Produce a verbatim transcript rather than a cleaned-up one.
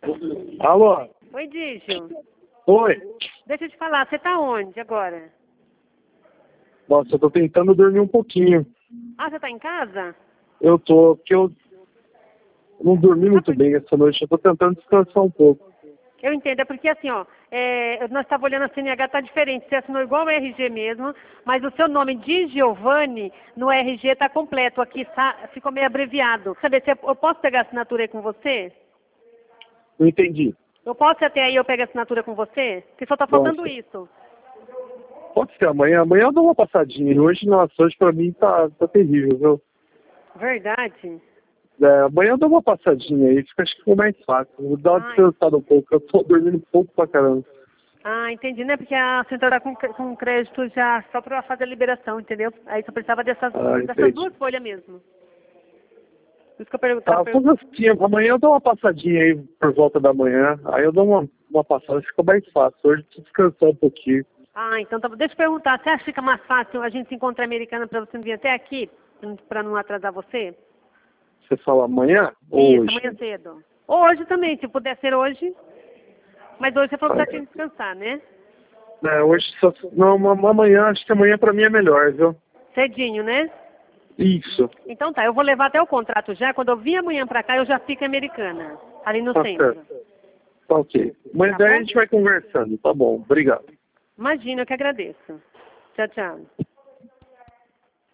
Alô? Oi, Dígio. Oi? Deixa eu te falar, você tá onde agora? Nossa, eu tô tentando dormir um pouquinho. Ah, você tá em casa? Eu tô, porque eu não dormi muito bem essa noite. Eu tô tentando descansar um pouco. Eu entendo, é porque assim, ó, é, nós estávamos olhando a C N H, tá diferente. Você assinou igual o R G mesmo, mas o seu nome de Giovanni no R G tá completo. Aqui tá, ficou meio abreviado. Sabe, se eu posso pegar a assinatura aí com você? Não entendi. Eu posso ir até aí eu pego a assinatura com você? Porque só tá faltando Nossa. isso. Pode ser amanhã. Amanhã eu dou uma passadinha. Hoje, nossa, hoje pra mim tá, tá terrível, viu? Verdade? É, amanhã eu dou uma passadinha aí, fica, acho que ficou mais fácil. Vou dar uma Ai. descansada um pouco. Eu tô dormindo pouco pra caramba. Ah, entendi, né? Porque a senhora tá com, com crédito já só para fazer a liberação, entendeu? Aí só precisava dessas, Ah, dessas entendi. duas folhas mesmo. Por isso que eu perguntava. Tá, faz assim, amanhã eu dou uma passadinha aí por volta da manhã. Aí eu dou uma, uma passada, fica mais fácil. Hoje eu preciso descansar um pouquinho. Ah, então tá bom. Deixa eu perguntar, você acha que fica mais fácil a gente se encontrar americana para você vir até aqui, para não atrasar você? Você fala amanhã ou Isso, hoje? amanhã cedo. Ou hoje também, se puder ser hoje. Mas hoje você falou que Ah, já tinha que descansar, né? é, hoje só. Não, uma- amanhã, acho que amanhã pra mim é melhor, viu? Cedinho, né? Isso. Então tá, eu vou levar até o contrato já. Quando eu vim amanhã pra cá, eu já fico americana. Ali no Tá centro. certo. Tá ok. Mas Tá daí a bom? gente vai conversando. Tá bom, obrigado. Imagina, eu que agradeço. Tchau, tchau.